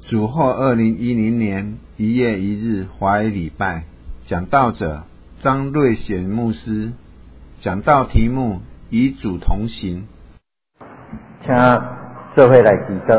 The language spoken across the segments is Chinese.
主后2010年1月1日华语礼拜，讲道者张瑞显牧师，讲道题目与主同行。 请做伙来祈祷。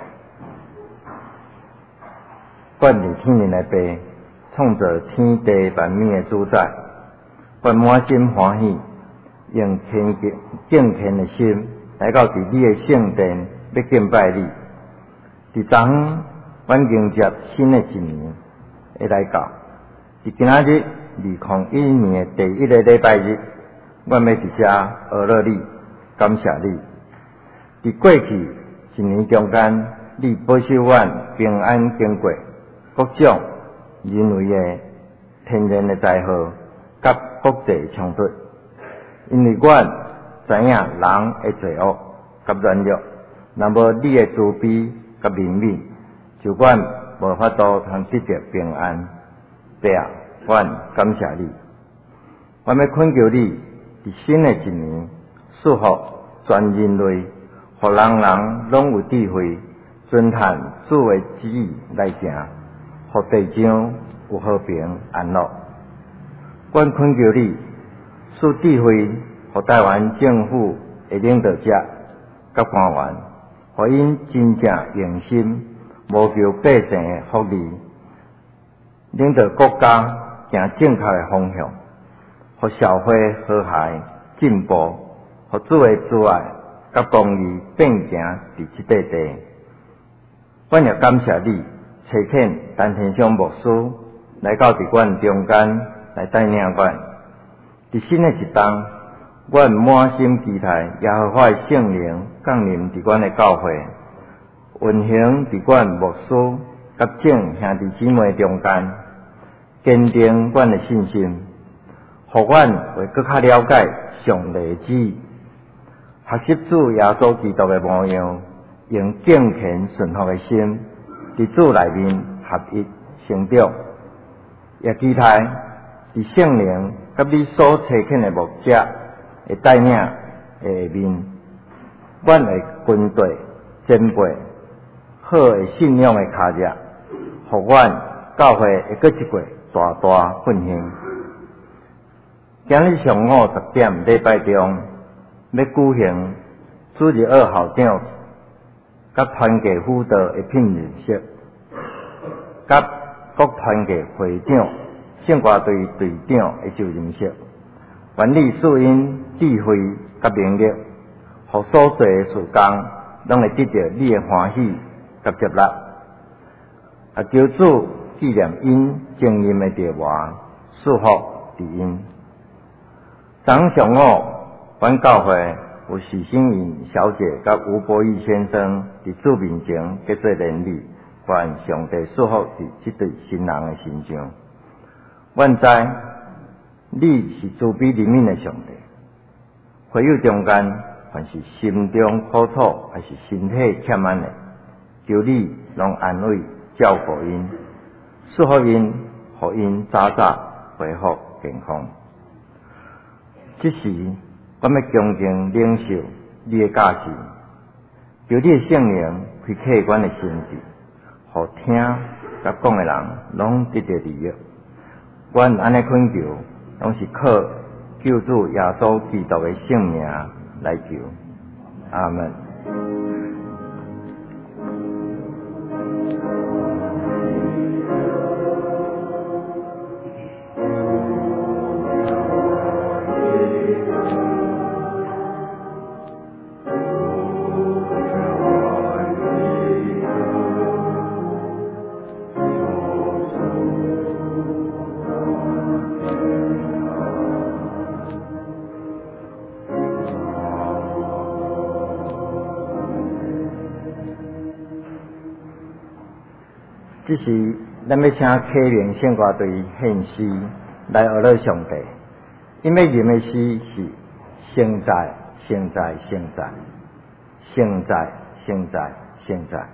愿伫天灵的爸，创造天地万物的主宰，愿满心欢喜，用敬虔的心来到伫你的圣殿，要敬拜你。伫昨昏，阮迎接新的一年会来到。伫今仔日2011年的第一个礼拜日，阮要伫遮学乐你，感谢你。伫过去一年中间，你保守阮平安经过各种人为的天然的灾祸，甲国际冲突。因为阮知影人的罪恶甲软弱，若无你的慈悲甲怜悯，就阮无法度通得到平安。爸啊，阮感谢你，阮要恳求你伫新的一年祝福全人类，互人人拢有智慧，遵趁主的旨意来行，互地上有和平安乐。阮恳求你赐智慧，互台湾政府的领导者甲官员，互因真正用心，谋求百姓的福利，领导国家行正确的方向，互社会和谐进步，互主的慈爱甲公义并行伫即块地。阮也感谢你差遣陈天祥牧师来到伫阮中间来带领阮。伫新的一冬，阮满心期待耶和华的圣灵降临伫阮的教会，运行伫阮牧师甲众兄弟姊妹中间，坚定阮的信心，互阮会更较了解上帝的旨意，学习主耶稣基督的模样，用敬虔顺服的心，伫主内面合一成长。也期待伫圣灵甲你所差遣的牧者会带领的下面，阮的军队前辈好的信仰的脚迹，互阮教会会搁一过大大奋兴。今日上午10点礼拜中要举行主日2校长甲团契辅导的聘任式，甲各团契会长、圣歌队队长的就任式。愿你赐因智慧甲能力，互所做的事工拢会得到你的欢喜甲接纳。啊，求主纪念因经验的地话，祝福伫因。昨上午，阮教会有许新颖小姐甲吴博义先生伫主面前结做连理，愿上帝祝福伫即对新人的身上。阮知你是慈悲怜悯的上帝，会友中间凡是心中苦楚还是身体欠安的，求你拢安慰照顾因，祝福因，互因早早恢复健康。即时，我要恭敬领受你的教示，求你的圣灵开启阮的心智，互听甲讲的人拢得到利益。阮安尼恳求，拢是靠救主耶稣基督的圣名来求。阿门。这是咱要请启明圣歌队献诗来学乐上帝，因要吟的诗是现在，现在，现在，现在，现在，现在。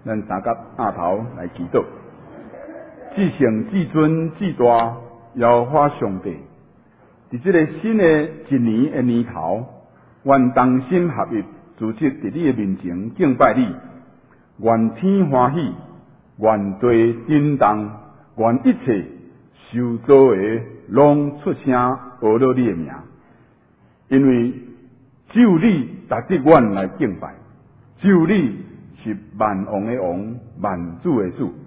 咱三甲额头来祈祷。至圣至尊至大耶和华上帝，伫这个新的一年的年头，愿同心合一，组织伫你的面前敬拜你。愿天欢喜，愿地震动，愿一切受造的拢出声学了你的名，因为只有你值得阮来敬拜，只有你是万王的王，万主的主。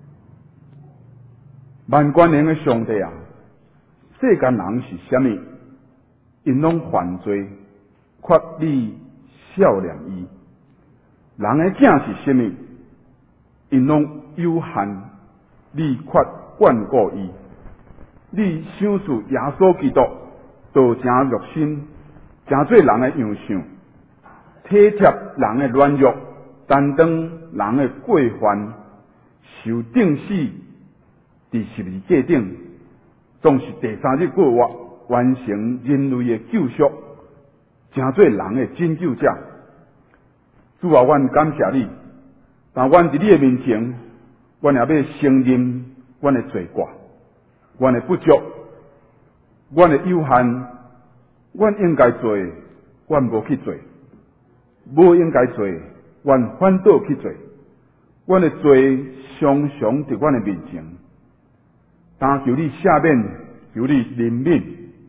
万官能的上帝啊，世间人是啥物？因拢犯罪，缺你少年伊。人的囝是啥物？因拢有限，你缺眷顾伊。你想出耶稣基督道成肉身，成做人的样相，体贴人的软弱，担当人的过犯，受钉死伫十字架顶，总是第三日过活，完成人类的救赎，成做人的拯救者。主啊，阮感谢你，但阮伫你的面前，阮也要承认阮的罪过，阮的不足，阮的有限，阮应该做，阮无去做；无应该做，阮反倒去做。阮的罪常常伫阮的面前，但求你赦免，求你怜悯。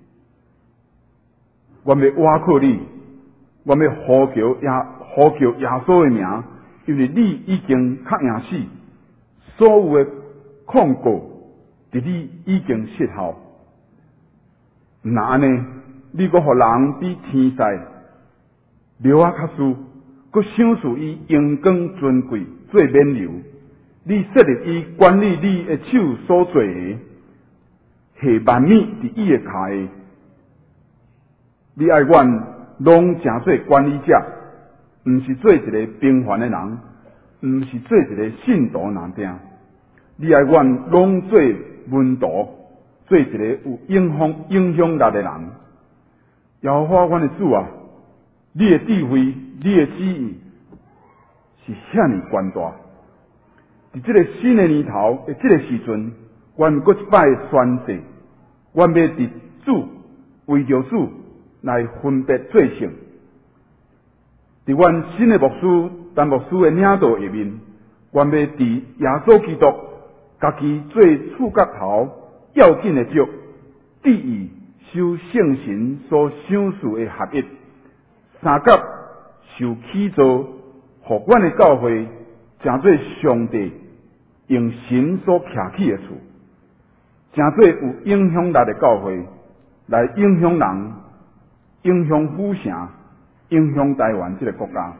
阮要倚靠你，阮要呼叫耶稣的名，因为你已经确赢死，所有的控告伫你已经失效。毋那安尼，你阁互人比天使留啊较输，阁赏赐伊荣光尊贵做免流。你设立伊管理你的手所做的，下万米伫伊的骹下。你爱阮拢成做管理者，毋是做一个平凡的人，毋是做一个信徒男丁。你爱阮拢做门徒，做一个有影响力的人。耶和华阮的主啊，你的智慧，你的旨意是遐尼悬大。伫这个新的年头的这个时阵，阮搁一摆宣誓，阮要伫主为着主来分别做圣。伫阮新的牧师陈牧师的领导下面，阮要伫耶稣基督家己做触角头要紧的足，第二受圣神所赏赐的合一，三角受起造，互阮的教会成做上帝用神所徛起的厝，成做有影响力的教会，来影响人，影响府城，影响台湾这个国家。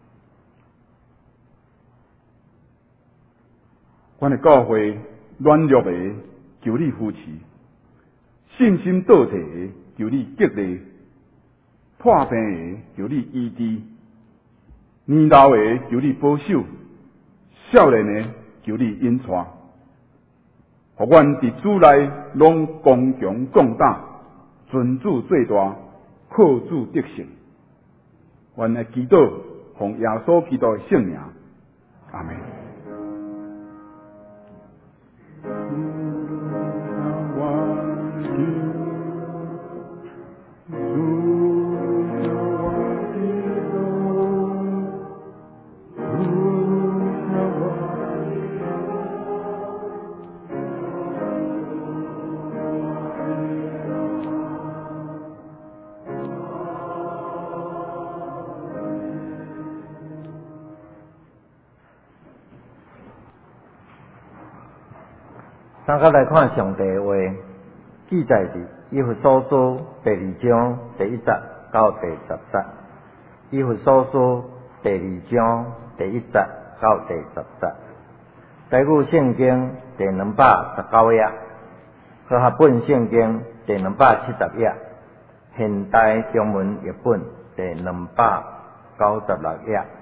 阮的教会软弱的，求你扶持；信心倒退的，求你激励；破病的，求你医治；年老的，求你保守；少年的，求你引带。互阮伫主内拢刚强壮胆，尊主最大，靠主得胜。阮的祈祷，奉耶稣基督的圣名，阿门。 咱甲来看上帝的话，记载伫以弗所书第2章第1节到第10节。以弗所书第2章第1节到第10节。台语圣经第219页，和合本圣经第270页，现代中文译本第296页。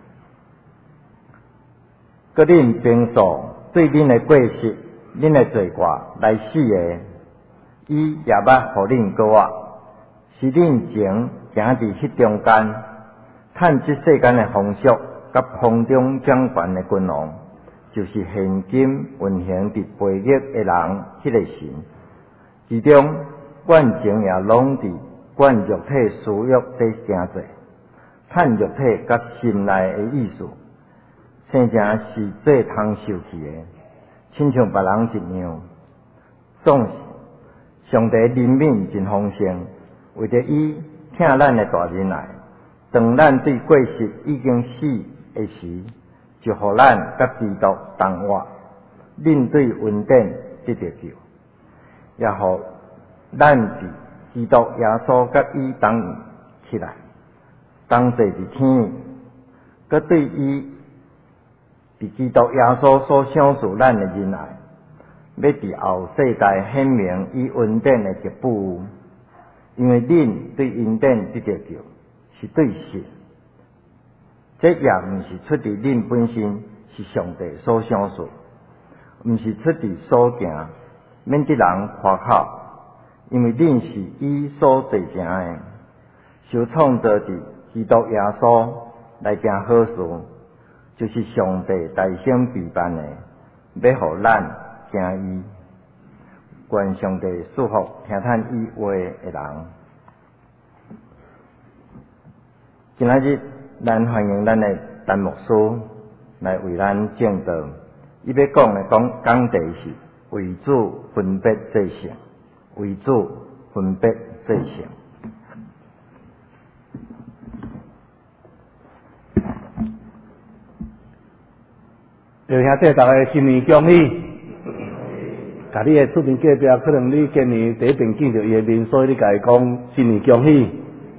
各恁平素对恁的过失、恁的罪过来死的，伊也捌互恁过活，是恁前行伫迄中间，趁即世间的风俗， 甲空中掌权的君王，就是现今运行伫培育的人迄个神。其中惯情也拢伫惯肉体私欲底行做，趁肉体甲心内的意思，生正是最通受气的，亲像别人一样。总是上帝怜悯真丰盛，为着伊听咱的大忍耐，当咱对过失已经死的时，就互咱甲基督同活，恁对恩典得着救，也互咱伫基督耶稣甲伊同起来，同坐伫天，佮对伊伫基督耶稣所享受咱的仁爱，要伫后世代显明伊恩典的极富，因为恁对恩典得着救，是对神。这也毋是出自恁本身，是上帝所享受，毋是出自所行，免得人夸口，因为恁是伊所做成的，受创造伫基督耶稣来行好事，就是上帝大声备办的，要互咱行伊。愿上帝祝福听叹伊话的人。今仔日咱欢迎咱的陈牧师来为咱证道。伊要讲的讲题是为主分别做圣，为主分别做圣。 弟兄姊大家新年恭喜！甲你的厝边隔壁，可能你今年第一遍见到伊的面，所以你甲伊讲新年恭喜。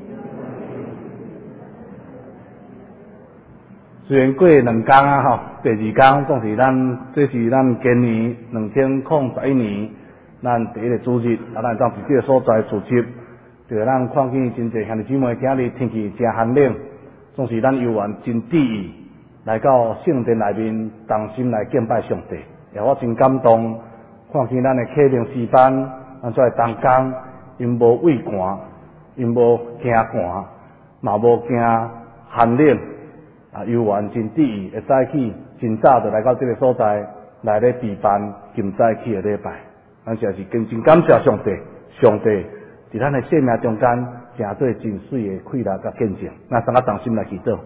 虽然过2天啊吼，第2天总是这是咱今年2021年咱第一个主日，咱当伫这个所在主席，就咱看见真侪兄弟姊妹今日天气真寒冷，总是咱游玩真得意来到圣殿内面，同心来敬拜上帝。也我真感动，看见咱的启灵诗班，咱在同工，因无畏寒，因无惊寒，嘛无惊寒冷。游玩真得意，会早起真早就来到这个所在，来咧备办今早起的礼拜。咱实在是真感谢上帝，上帝伫咱的生命中间，成做真水的快乐甲见证。咱三个同心来祈祷。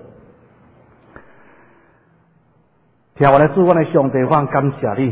听我的主，我的上帝，我感谢你，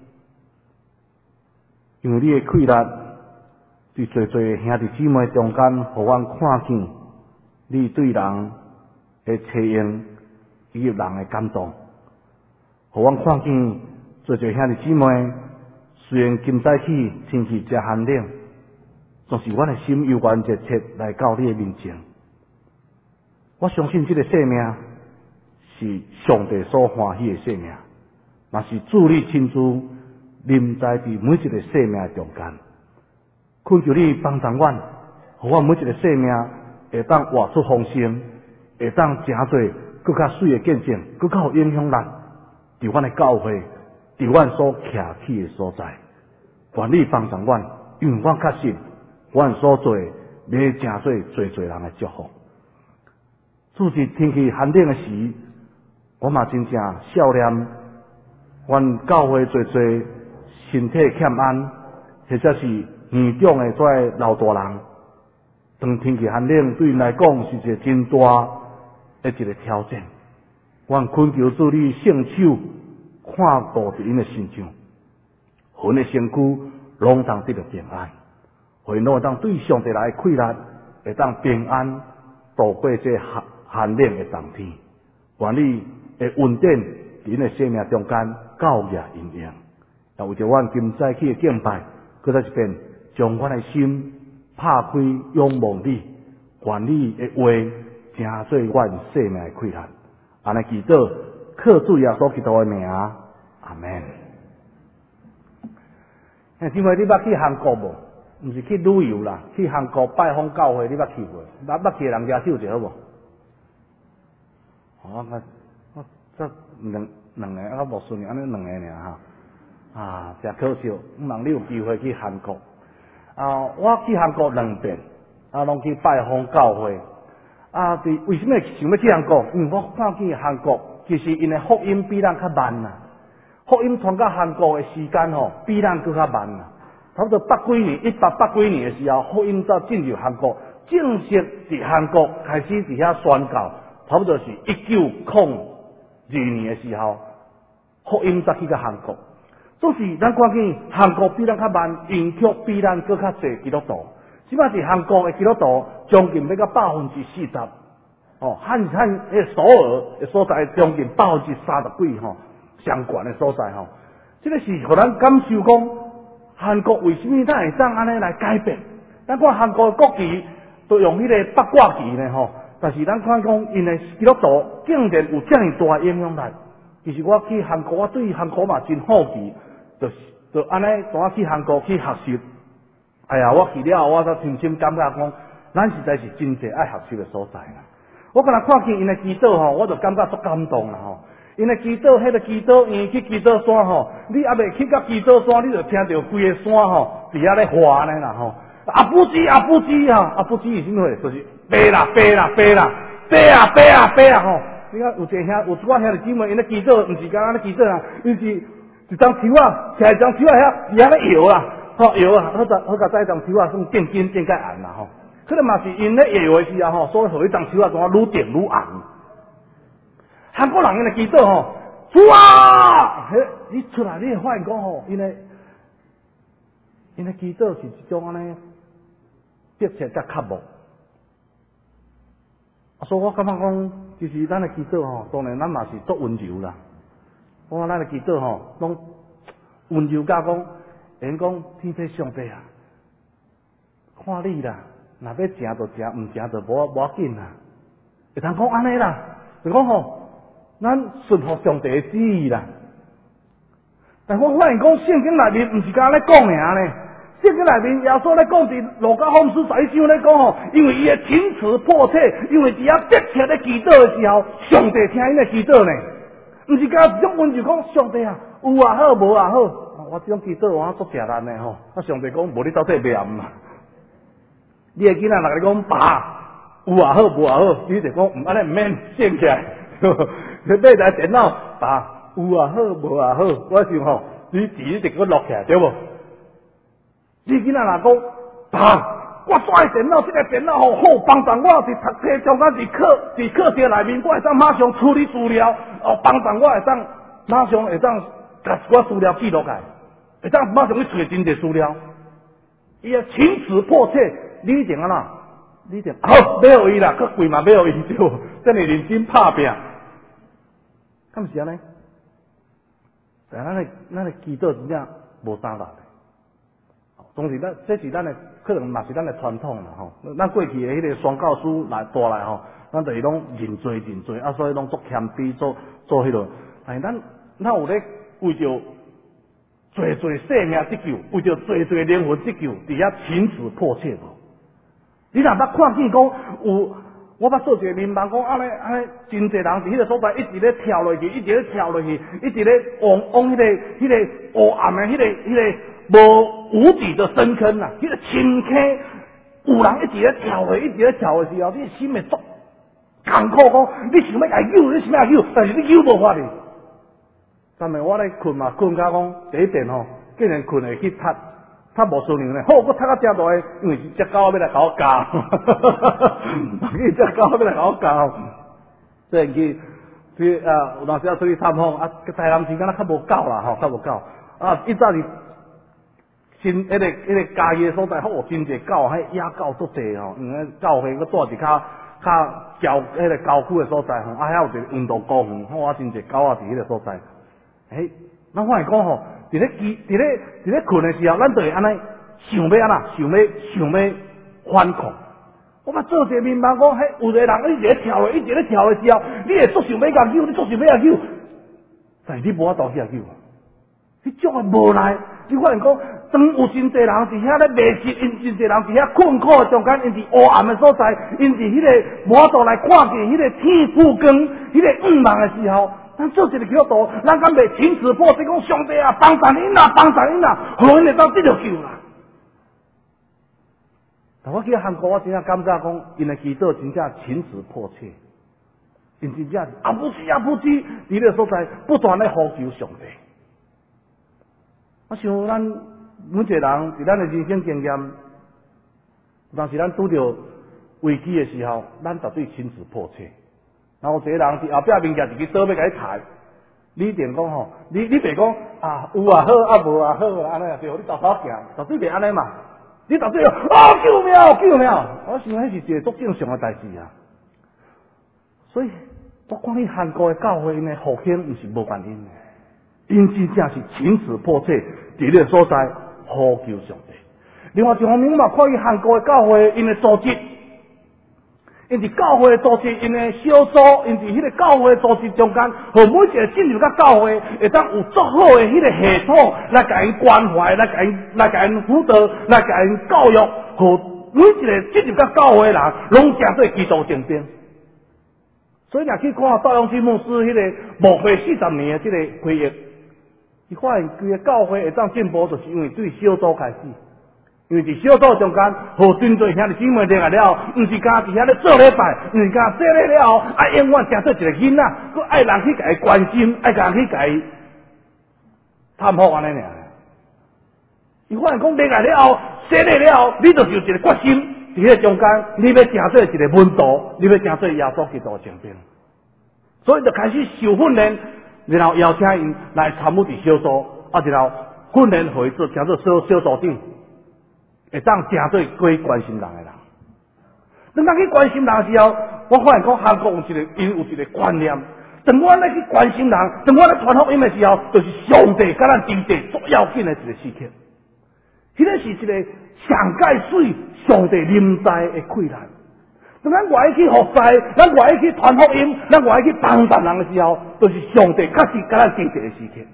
因为你的快乐，伫最最兄弟姊妹中间，互阮看见你对人的车用。以及人的感动，互阮看见做做兄弟姊妹，虽然今早起天气真寒冷，总是阮的心悠然热切来到你的面前。我相信这个生命是上帝所欢喜的生命，嘛是主你亲自临在伫每一个生命中间。恳求你帮助阮，互阮每一个生命会当活出丰盛，会当真侪。更较水的见证，更较有影响力，伫阮的教会，伫阮所徛起的所在，愿你帮助阮，因为阮确信，阮所做要真侪人的祝福。主是天气寒冷的时，我嘛真正少念，阮教会侪身体欠安，或者是年长的跩老大人，当天气寒冷，对因来讲是一个真大。一个挑战，阮恳求主你圣手看顾伫因的身上，互因的身躯拢当得到平安，互因拢会当对上帝来快乐，会当平安度过这寒冷的冬天。愿你的恩典伫因的生命中间教育因用，也为着阮今早起的敬拜，搁再一遍将阮的心拍开仰望你，愿你的话。真做阮生命的快乐，安尼祈祷，靠主耶稣基督的名，阿门。因为你捌去韩国无？毋是去旅游啦，去韩国拜访教会，你捌去无？捌去的人举手者好无？我这两个，我无顺安尼2个尔哈。真可惜，毋通你有机会去韩国。我去韩国2遍，拢去拜访教会。 啊，为什么想要去韩国？因为我看见韩国其实因的福音比咱较慢呐，福音传到韩国的时间吼比咱更较慢呐。差不多1800几年的时候，福音才进入韩国，正式伫韩国开始伫遐宣教，差不多是1902年的时候，福音才去到韩国。总是咱看见韩国比咱较慢，允许比咱更较侪基督徒。即摆是韩国的基督徒将近要到40%，哦，汉首尔的所在将近30几吼，上悬的所在吼。这个是互咱感受讲。韩国为什么咱会当安尼来改变？咱看韩国的国旗都用迄个八卦旗呢吼，但是咱看讲因的基督徒竟然有这么大的影响力。其实我去韩国，我对韩国嘛真好奇，就安尼带去韩国去学习。哎呀，我去了后，我才深深感觉讲，咱实在是真侪爱学习的所在啦。我刚才看见因的祈祷吼，我就感觉足感动啦吼。因为祈祷，迄个祈祷院去祈祷山吼，你还未去到祈祷山，你就听到规个山吼，伫遐咧滑呢啦吼。阿布基哈，阿布基是什么？就是飞啦吼。你看有一寡兄弟姊妹，因咧祈祷，毋是讲安尼祈祷啦，伊是一张树啊，摕一张树啊遐，伫遐咧摇啦，吼摇啊，好甲一张树啊，算变金变甲红啦吼。可能嘛是因咧摇的时候吼，所以互迄张树啊，怎啊愈变愈红。韩国人因的祈祷吼，主啊！你出来你会发现讲吼，因的祈祷是一种安尼迫切甲渴慕。所以我感觉讲，其实咱的祈祷吼，当然咱嘛是足温柔啦。我看咱的祈祷吼，拢温柔甲讲，因讲天父上帝啊，看你啦，若要食就食，毋食就无要紧啦。会通讲安尼啦，就讲吼。咱顺服上帝的旨意啦，但我发现讲圣经内面毋是甲咧讲尔呢，圣经内面耶稣咧讲伫路加福音11章咧讲吼，因为伊的情辞迫切，因为伫遐迫切咧祈祷的时候，上帝听因的祈祷呢，毋是甲一种温柔讲上帝啊，有也好，无也好，我这种祈祷我足诚难的吼，上帝讲无你到底念嘛，你的囡仔若甲你讲爸，有也好，无也好，你就讲安尼毋免醒起来。你买台电脑，爸有也好，无也好，我想吼，你字一直给我落起来，对无？你囡仔若讲，爸，我带电脑，这个电脑好帮助我伫读册中间伫课程内面，我会当马上处理资料，哦，帮助我会当马上会当甲我资料记录起来，会当马上去找真侪资料。伊个情辞迫切，你一定安怎？你一定好买互伊啦，较贵嘛买互伊对无？真系认真拍拼。敢毋是安尼？但咱的祈祷真正无啥力的。总是这是咱的可能嘛是咱的传统啦吼。咱过去的迄个宣教师来带来吼，咱就是拢认罪，啊，所以拢做谦卑，做迄落。但是咱有咧为着侪生命得救，为着侪灵魂得救，伫遐情辞迫切无？你若捌看见讲有？我捌做一个民盲讲安尼，真侪人伫迄个所在一直咧跳落去，一直咧跳落去，一直咧往迄个黑暗的迄个无无底的深坑啊，迄个深坑，有人一直咧跳落去，一直咧跳的时候，你心会足艰苦讲，你想要来救，你想要来救，但是你救无法哩。昨暝我咧困嘛，困甲讲第一遍吼，竟然困会去踢。他无顺利呢，好，我踢到遮大个，因为只狗要来甲我教，只狗要来甲我教，所以去有当时要出去探访，台南时间较无够啦，吼，较无够，一早是新迄个家己所在，好真侪狗，迄野狗足侪吼，狗会佮住伫较迄个郊区的所在吼，遐有一个运动公园，好真侪狗伫迄个所在，咱发现讲吼。伫咧困的时候，咱就会安尼想要安怎，想要反抗。我捌做一个民盲讲，有一个人一直咧跳的时候，你会足想要甲救，你足想要甲救，但是你无法度去甲救。迄种的无奈，你发现讲，当有真侪人伫遐咧迷失，因真侪人伫遐困苦的中间，因伫黑暗的所在，因伫迄个无法度来看见迄个天父光，迄个暗茫的时候。咱做一个基督徒，咱敢袂情辞迫切讲上帝啊，帮助恁啦，互因会当得到救啦。 但我去韩国，我真正感觉讲，因的祈祷真正情辞迫切，因真正阿不知阿不知，伫那个所在不断咧呼求上帝。我想咱每一个人伫咱的人生经验，有当时咱拄着危机的时候，咱绝对情辞迫切。然后有一个人伫后壁面架一支刀要甲你抬，你一定讲吼，你袂讲啊有啊好啊无啊好啊安尼啊对，你倒手行，绝对袂安尼嘛。你绝对救命救命！我想迄是一个足正常的代志啊。所以我看你韩国的教会因的复兴，毋是无原因的，因真正是情辞迫切，伫咧所在呼求上帝。另外一方面，我嘛看伊韩国的教会因的组织。因伫教会组织，因的小组，因伫迄个教会组织中间，和每一个进入到教会，会当有足好的迄个系统来甲因关怀，来甲因辅导，来甲因教育，和每一个进入到教会的人，拢正做基督精兵。所以若去看道永基牧师迄个牧会40年的这个回忆，伊发现规个教会会当进步，就是因为对小组开始。因为伫小组中间，和真侪兄弟姊妹联合了，毋是干伫遐咧做礼拜，毋是干做礼了后，永远成做一个囡仔，佮爱人去甲伊关心，爱人去甲伊探访安尼尔。伊发现讲联合了后，洗礼了后，你就是有一个决心，伫迄中间，你要成做一个门徒，你要成做耶稣基督的精兵，所以就开始受训练，然后邀请因来参与伫小组，然后训练互伊做成做小组长。会当正对过关心人的人，当咱去关心人的时候，我发现讲韩国有一个观念，当我咧去关心人，当我咧传福音的时候，就是上帝甲咱之间最要紧的一个事情。迄个是一个上界水上帝临在的困难。当咱愿意去服侍，咱愿意去传福音，咱愿意去帮助人的时候，就是上帝确实甲咱经济的事情。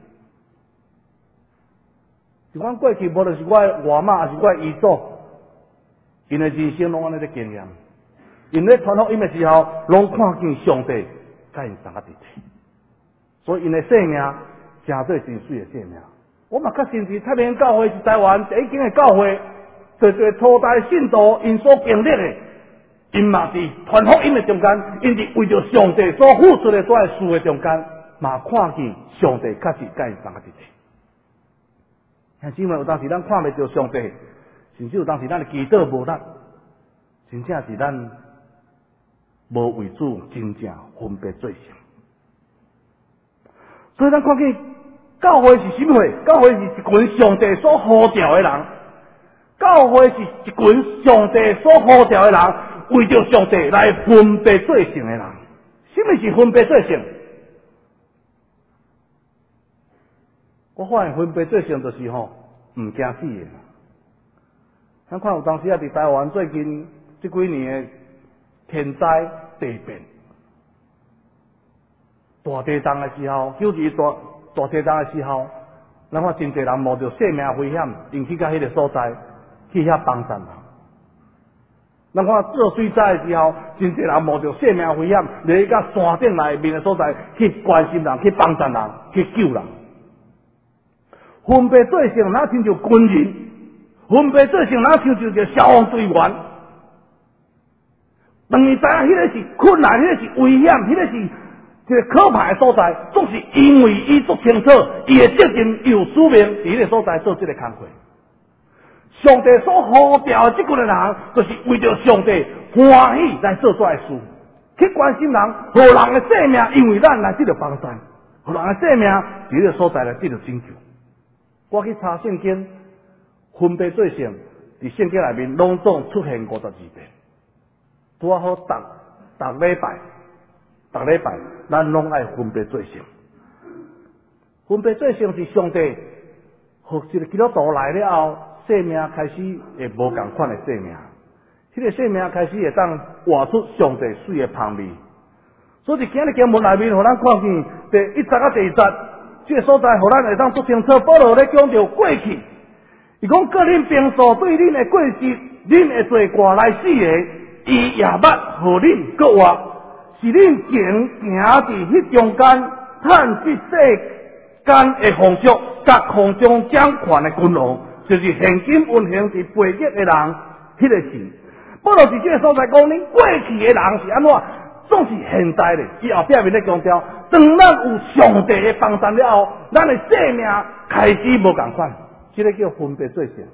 是阮过去无就是我的外妈，也是我的姨祖，因的人生拢安尼咧经验。因咧传福音的时候，拢看见上帝甲因三个伫起，所以因的性命真做真水的性命。我嘛较甚至太平教会是台湾第一间的教会，对初代信徒因所经历的，因嘛伫传福音的中间，因伫为着上帝所付出的所有事的中间，嘛看见上帝确实甲因三个伫起。兄姊妹，有当时咱看袂到上帝，甚至有当时咱的祈祷无力，真正是咱无为主真正分别罪行。所以咱看见教会是什么会？教会是一群上帝所呼召的人，教会是一群上帝所呼召的人，为着上帝来分别罪行的人。什么是分别罪行？我发现分别罪行就是吼，唔惊死的。咱看有当时啊，伫台湾最近这几年的天灾地变，大地震的时候，92大地震的时候，咱看真侪人冒着性命危险，因去到迄个所在去遐帮助人。咱看做水灾的时候，真侪人冒着性命危险，来到山顶内面的所在去关心人、去帮助人、去救人。分别罪行，哪亲像军人；分别罪行，哪亲像一个消防队员。当伊知影迄个是困难，迄个是危险，迄个是一个可怕的所在，总是因为伊足清楚，伊的责任有使命，伫迄个所在做这个工作。上帝所呼召的这群人，就是为着上帝欢喜来做这事，去关心人，互人的性命，因为咱来得到帮助，互人的性命伫迄个所在来得到拯救。我去查圣经，分别罪行伫圣经内面拢总出现52遍，拄好逐礼拜，咱拢爱分别罪行。分别罪行是上帝互一个基督徒来了后，生命开始会无共款的生命，迄个生命开始会当活出上帝水的香味。所以今日经文内面，互咱看见第1节啊第2节。这个所在，互咱会当足清楚。保罗咧讲到过去，伊讲各恁平素对恁的过失，恁的罪过来死的，伊也捌互恁搁活，是恁行伫迄中间，趁即世间的风俗，甲空中掌权的君王，就是现今运行伫背逆的人， 迄个神。保罗伫这个所在讲，恁过去的人是安怎？总是现在咧，伊后壁面咧强调，当咱有上帝的帮助了后，咱的生命开始无共款，这个叫分别做性。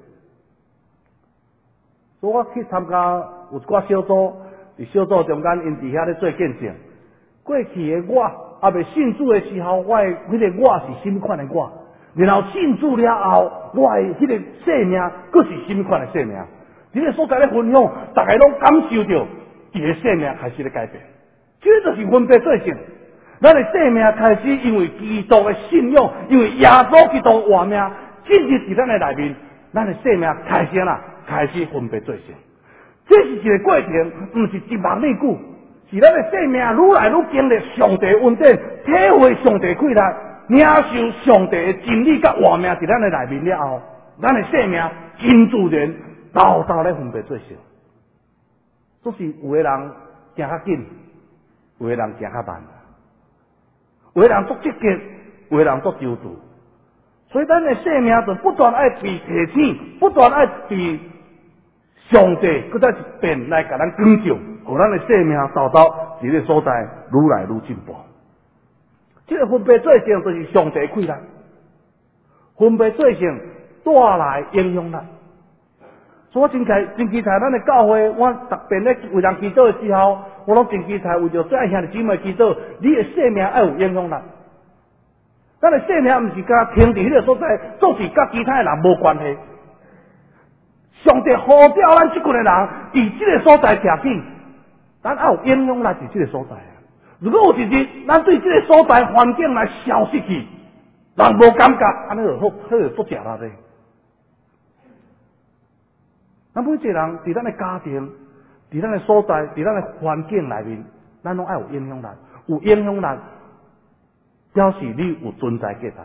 所以我去参加有一寡小组，伫小组中间，因伫遐咧做见证。过去的我还未信主的时候，我的迄个我是什么款的我？然后信主了后，我的迄个生命，佫是什么款的生命？这个所在咧分享，大家拢感受到伊的生命开始咧改变。这就是分别做性。咱的生命开始因为基督的信仰，因为耶稣基督活命进入伫咱的内面，咱的生命开始啦，开始分别做性。这是一个过程，不是一望两句，是咱的生命愈来愈经历上帝恩典，体会上帝快乐，领受上帝的真理甲活命伫咱的内面了后，咱的生命真自然道道咧分别做性。总是有的人行较紧，有的人行较慢，有的人足积极，有的人足周到。所以咱的生命就不断爱被提醒，不断爱被上帝搁再一遍来甲咱更正，互咱的生命道道伫个所在愈来愈进步。这个分别做性就是上帝快乐，分别做性带来影响力。所以我真期待咱的教会，我特别咧为人祈祷的时候，我拢真期待为着最爱兄弟姊妹祈祷，你的生命要有影响力。咱的生命毋是甲停伫迄个所在，总是甲其他的人无关系。上帝呼召咱这群的人，伫这个所在徛起，咱要有影响力伫这个所在。如果有一日，咱对这个所在环境来消失去，人无感觉，安尼就好足食啦咧。咱每一个人伫咱的家庭、伫咱的所在、伫咱的环境内面，咱拢要有影响力。有影响力，表示你有存在价值。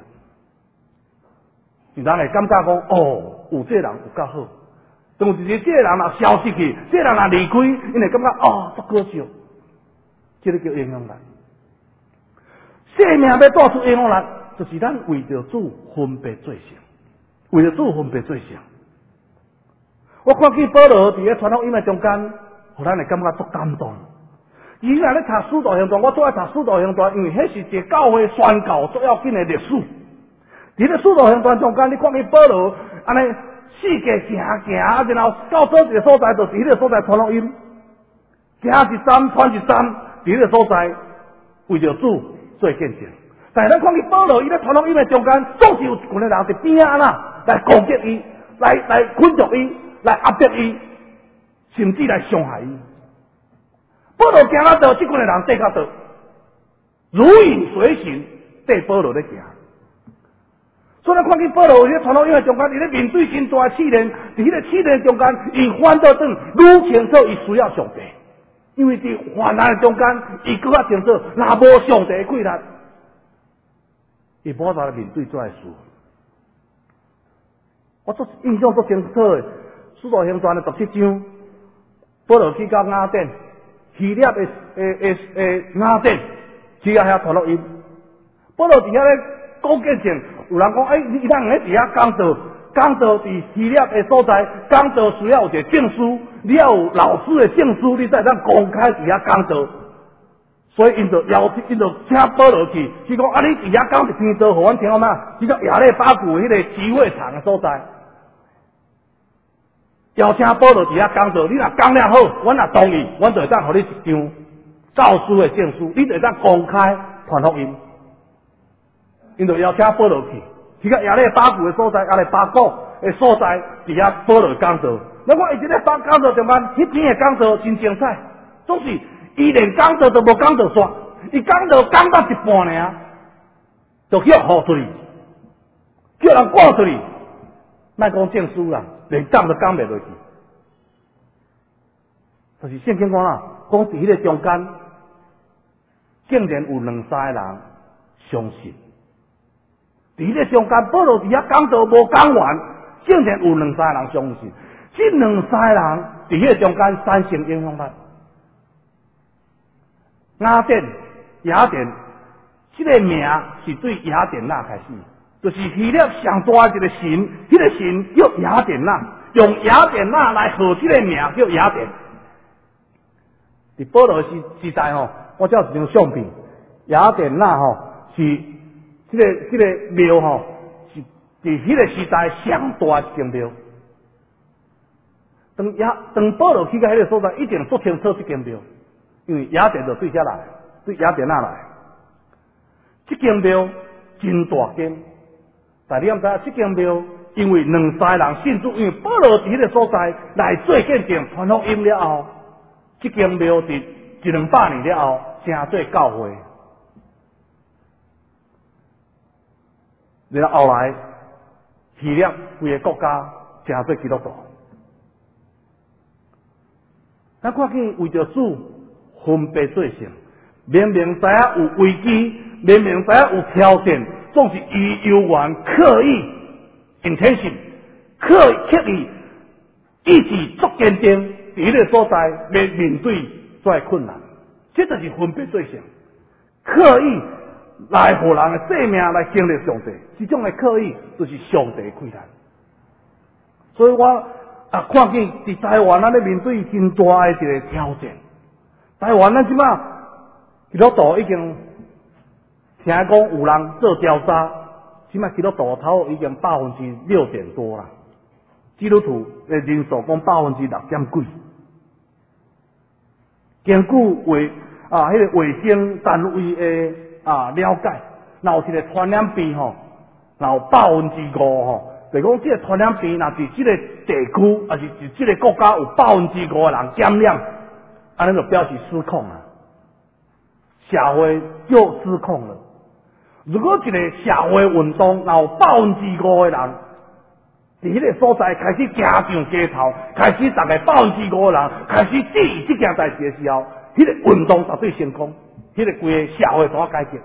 人会感觉讲，哦，有这个人有够好。但有一日，这个人若消失去，这个人若离开，因会感觉哦，足可惜。这个叫影响力。生命要带出影响力，就是咱为着主分别做成，为着主分别做成。我看见保罗伫个传福音的中间，互咱会感觉足感动。伊若咧读《使徒行传》，我最爱读《使徒行传》，因为迄是一个教会宣告最要紧的历史。伫个《使徒行传》中间，你看见保罗安尼世界行，然后到做一个所在，就是迄个所在传福音，行一站传一站，伫迄个所在为着主做见证。但是咱看见保罗伊咧传福音的中间，总是有一群的人伫边仔啦来攻击伊，来困住伊。来压迫伊，甚至来伤害伊。保罗行到倒，这群的人跟到倒，如影随形，跟保罗咧行。所以咱看见保罗喺传福音的中间，伊咧面对真大的试炼，伫迄个试炼中间，伊反倒转愈清楚伊需要上帝，因为伫患难的中间，伊更加清楚，若无上帝的快乐，伊无法来面对这事。我做印象足清楚的。使徒行传的17章，保罗去到雅典，希腊的雅典，去到遐传福音。保罗伫遐咧讲见证，有人讲，你当喺伫遐讲道伫希腊的所在，讲道需要有一个证书，你要有老师的证书，你才能公开伫遐讲道。所以因就请保罗去讲，你伫遐讲一篇道，互阮听好吗？去到亚历巴古迄个集会场的所在。邀请保罗伫遐讲道，你若讲了好，阮若同意，阮就会当互你一张教师的证书，你就会当公开传福音。因就邀请保罗去到亚历巴古的所在，亚历巴古的所在伫遐保罗讲道。咱看伊即个讲道中间，迄篇的讲道真精彩，总是伊连讲道都无讲到煞，伊讲道讲到一半尔，就叫呼出去，叫人赶出去，莫讲证书啦。连讲都讲袂落去，就是圣经讲啦，讲伫迄个中间，竟然有2、3个人相信。伫迄个中间，保罗伫遐讲道无讲完，竟然有2、3个人相信。这2、3个人伫迄个中间产生影响力。雅典，这个名是对雅典娜开始。就是希腊上大一个神，迄个神叫雅典娜， 用雅典娜来号这个名叫雅典。伫保罗时代吼，我照一张相片，雅典娜吼是这个庙吼是伫迄个时代上大一间庙。当保罗去到迄个所在，一定足清楚这间庙，因为雅典就对遮来，对雅典娜来。这间庙真大间，但你毋知影这间庙，因为两三人信主，因为保罗伫迄个所在来做见证传福音了后，这间庙伫100-200年了后，成做教会。然后后来，希腊规个国家成做基督徒。咱看见为着主分别做成，明明知影有危机，明明知影有挑战，总是伊犹原刻意 intention 刻意意志足坚定，伫迄个所在面对所有困难，这就是分别做成，刻意来互人的生命来经历上帝，这种的刻意就是上帝的困难。所以我看见伫台湾咱咧面对真大的一个挑战。台湾咱即马基督徒已经听讲有人做调查，即马基督徒头已经6%多啦，基督徒的人数讲6.几。根据迄个卫生单位的了解，若有一个传染病吼，若有5%吼。就讲，这个传染病，若伫这个地区，还是伫这个国家有5%的人感染，安尼就表示失控了，社会就失控了。如果一个社会运动，若有5%的人伫迄个所在开始行上街头，开始大概5%的人开始质疑这件代志的时候，迄个运动绝对成功，迄个规个社会怎解决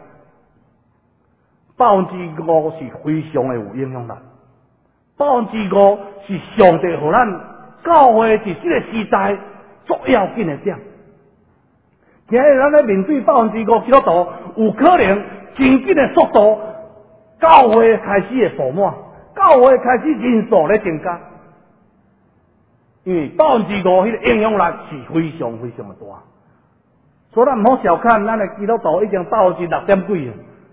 ？5%是非常的有影响力。5%是上帝互咱教会伫这个时代足要紧的点。今日咱咧面对5%基督徒，有可能真紧的速度，教会开始会饱满，教会开始人数咧增加，因为5%迄个影响力是非常非常的大。所以咱唔好小看咱的基督徒已经6.几了，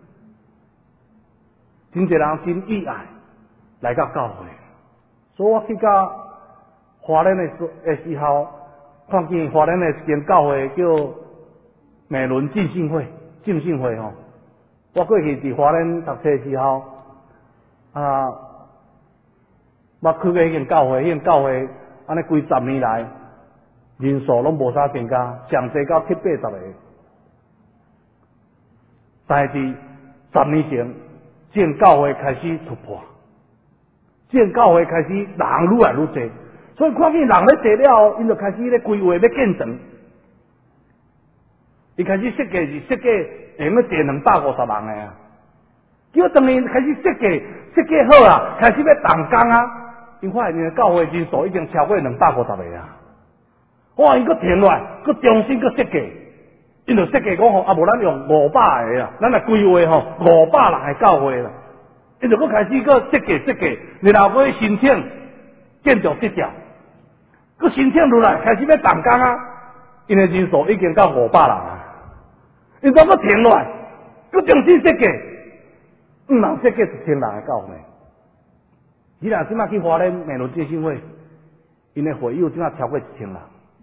真侪人真意外。来到教会，所以我去到华人的时候，看见华人的一间教会叫美伦浸信会吼。我过去伫华人读册的时候，我去过迄间教会，安尼几10年来人数拢无啥增加，上济到7-80个。但是10年前，这间教会开始突破。这间教会开始人愈来愈多，所以看见人咧多了，因就开始咧规划要建堂。伊开始设计是设计会用坐250人的啊。结果当年开始设计好啊，开始要动工啊，因发现因的教会人数已经超过250个啊。哇！伊佫停落来，佫重新佫设计，因就设计讲吼，无咱用500个啊，咱来规划吼500人的教会啦。因就佫开始佫设计，然后佫申请建筑执照，佫申请落来，开始要动工啊！因的人数已经到500人啊，因怎佫停落来，佫重新设计，5人设计1000人的教会。伊若即马去华人美伦浸信会，因的会友即马超过1000人。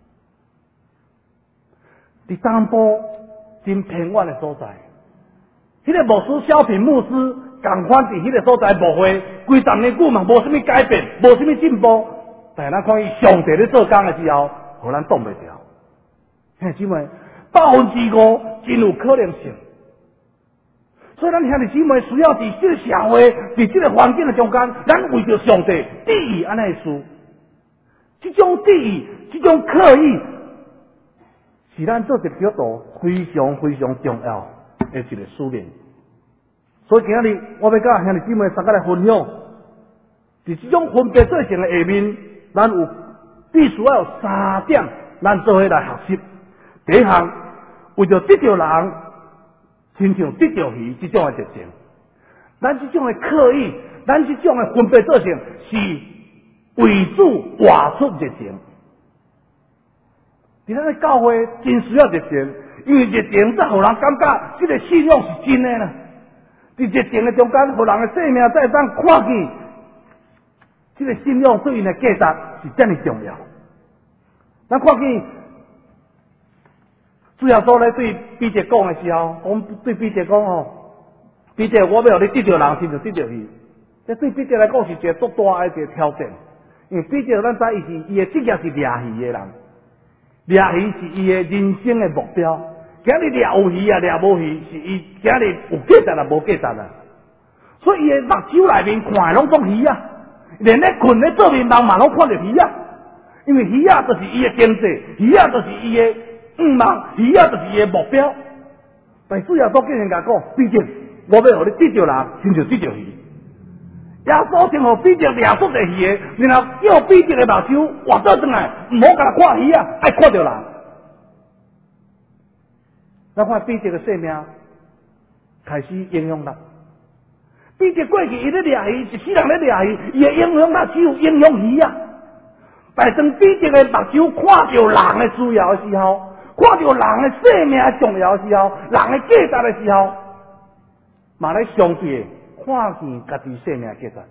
伫东部真偏远的所在，迄个牧师小平牧师共款伫迄个所在牧会，几10年久嘛，无啥物改变，无啥物进步。但是咱看伊上帝咧做工的时候，互咱挡袂掉。兄姊妹，5%真有可能性。所以咱兄弟姊妹需要伫这个社会、伫这个环境的中间，咱为着上帝旨意安尼事，这种旨意、这种刻意，是咱做一个基督徒非常非常重要的一个使命。所以今日我要甲兄弟姊妹大家来分享，伫这种分别做成的下面，咱有必须要有3点，咱做伙来学习。第一项，为着得着人，亲像得着鱼这种的特性，咱这种的刻意，咱这种的分别做成是为主活出热情。伫咱的教会真需要热情，因为热情才互人感觉这个信仰是真的啦。伫热情的中间，互人的生命才会当看见，这个信仰对因的价值是这么重要。咱看见主耶稣咧对彼得讲的时候，讲对彼得讲吼，彼得我要互你得着人，亲就得着伊。这对彼得来讲是一个足大的一个挑战，因为彼得咱知伊的职业是掠鱼的人，掠鱼是伊的人生的目标。今日掠有鱼啊，掠无鱼是伊今日有价值啊，无价值啊。所以伊的目睭内面看的拢种鱼啊，连咧困咧做面梦嘛拢看着鱼啊。因为鱼啊，就是伊的经济，鱼啊，就是伊的望，鱼啊，就是伊的目标。但主耶稣竟然甲讲，彼得，我要互你得着人，亲就得着鱼。耶稣先互彼得掠足个鱼的，然后叫彼得的目睭活倒转来，唔好甲他看鱼啊，爱看着人。咱看彼得的生命开始影响力。彼得过去伊咧掠鱼，一世人咧掠鱼，伊的影响力只有影响鱼啊。但当彼得的目睭看到人的需要的时候，看到人的生命的重要的时候，人的价值的时候，嘛咧相对的看见家己生命的价值。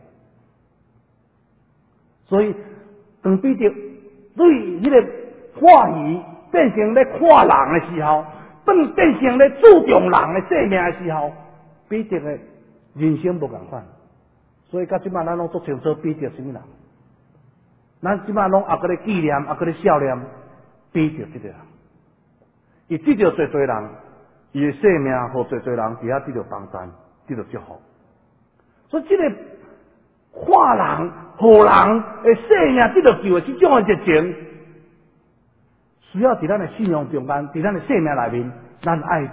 所以当彼得对迄个看鱼变成咧看人的时候，变成咧注重人的生命的时候，彼得的人生无共款。所以到即摆咱拢足清楚彼得什么人。咱即摆拢也搁咧纪念，也搁咧孝念彼得这个人。伊得着侪人，伊的生命互侪人伫遐得着帮助，得着祝福。所以这个看人、互人的生命得着救的这种的热情，需要伫咱的信仰中间，伫咱的生命内面，咱爱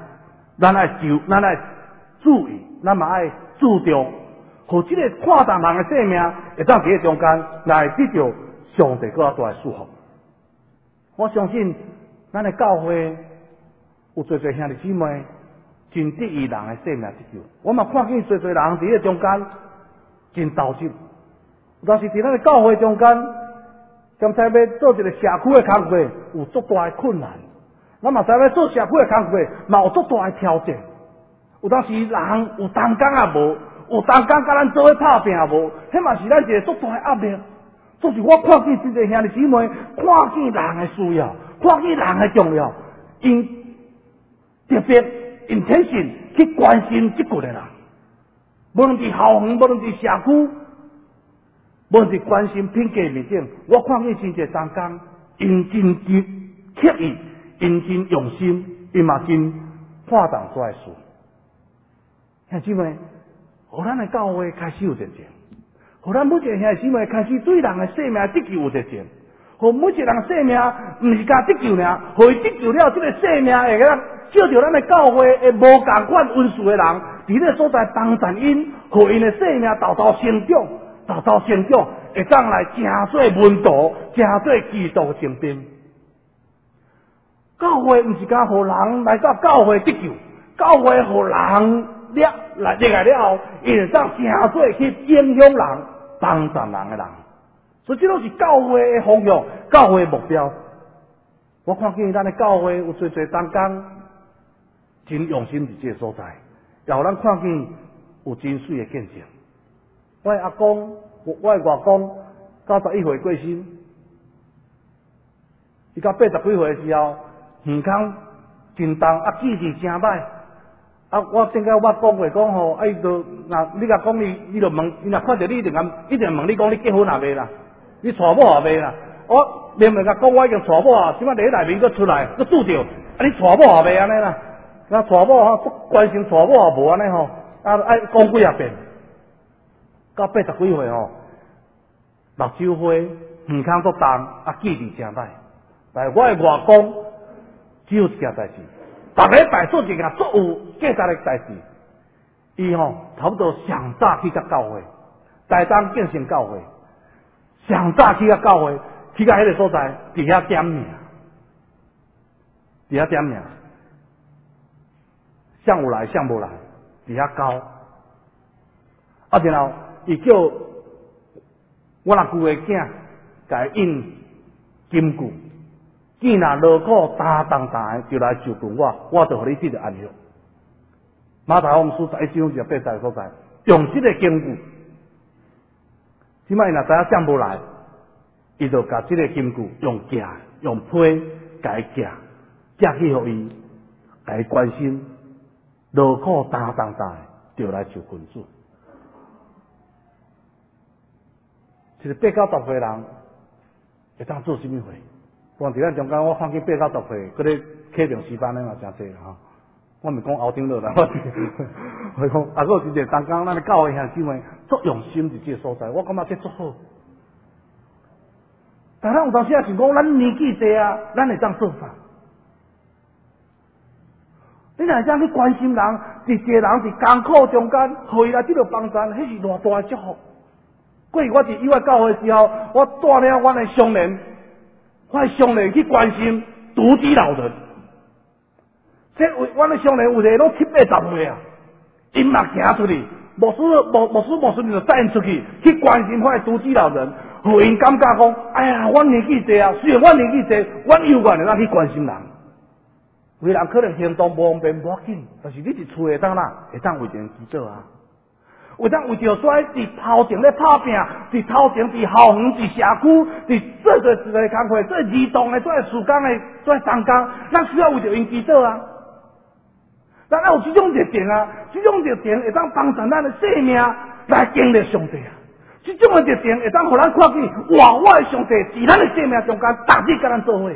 注意，咱嘛爱注重，互这个看重人的生命会当伫中间来得着上帝更大的祝福。我相信咱的教会有侪兄弟姊妹真得意人的生命得救。我嘛看见侪人伫迄中间真投入，但是伫咱的教会中间，兼且要做一个社区的工作，有足大的困难。咱嘛知要做社区的工作，嘛有足大的挑战。有当时人有同工也无，有同工甲咱做伙拍拼也无，迄嘛是咱一个足大的压力。就是我看见真侪兄弟姊妹，看见人的需要，看见人的重要，因特别因天性去关心这个的人，无论是校园，无论是社区，无论是关心品格面顶，我看见真侪同工，因真刻意，因真用心，因嘛真看重所有事。兄弟姊妹，互咱的教会开始有热情。互咱每一个兄弟姊妹开始对人的生命得救有热情，互每一个人生命唔是甲得救尔，互伊得救了，这个生命会甲照着咱的教会的无共款恩赐的人，伫迄个所在帮助因，互因的生命豆豆成长，会当来正做门徒，正做基督的精兵。教会唔是甲互人来到教会得救，教会互人入来了后，伊会当正做去影响人。帮助人的人，所以这拢是教会的方向，教会的目标。我看见咱的教会有侪同工真用心伫这个所在，也互咱看见有真水的见证。我的阿公，我的外公91岁过身，伊到80几岁的时候，耳孔真重，记忆真歹。我顶下我讲过讲吼，伊就那你甲讲你就问，伊若看着你一定问你讲你结婚也未啦，你娶某也未啦。我连袂甲讲我已经娶某啊，即摆伫内面佫出来佫拄着，你娶某也未安尼啦。那娶某吼，关心娶某也无安尼吼，爱讲几啊遍。到80几岁吼，目睭花，耳孔都重，记忆真歹。但是我的外公只有一件代志。逐礼拜做一件足有价值的代志，伊差不多上早去甲教会，台东建成教会，上早去甲教会，去甲迄个所在，伫遐点名，像有来像无来，伫遐教，然后伊叫我若旧个囝，甲伊印金句，见若劳苦担当担的，就来就近我就互你得到安乐。马太福音书11章80个所在，用这个金句，即摆伊若知影谁无来，伊就甲这个金句用寄用批甲伊寄去互伊，甲伊关心劳苦担当担的，就来就近主。其实8到10岁人会当做什么货？光伫咱中间，我看见8到10岁，搁咧课程师班的嘛，真济啦吼。我咪讲后顶落啦，我讲啊，个真济当工，咱咧教会兄姊妹足用心伫这个所在，我感觉这足好。但咱有当时也想讲，咱年纪大啊，咱会当做啥？你若会当去关心人，一个人伫艰苦中间，互伊来得到帮助，迄是偌大的祝福。过去我伫友爱教会的时候，我带领阮的乡邻，去关心独居老人。这阮的乡邻有一个拢7、80岁啊，因嘛行出去，无事就带因出去关心遐独居老人，互因感觉讲，哎呀，阮年纪大啊，虽然阮年纪大，阮有愿会当去关心人。有人可能行动无方便，无要紧，但是你伫厝会当啦，会当为人祈祷啊。有当为着衰伫头前咧拍拼，伫头前伫校园伫社区，伫做一个工课，做移动的，做事工的，做当工，咱需要为着因祈祷啊。咱有这种热情啊，这种热情会当帮助咱的生命来经历上帝啊。这种的热情会当互咱看见，哇！我的上帝伫咱的生命中间，逐日甲咱做伙。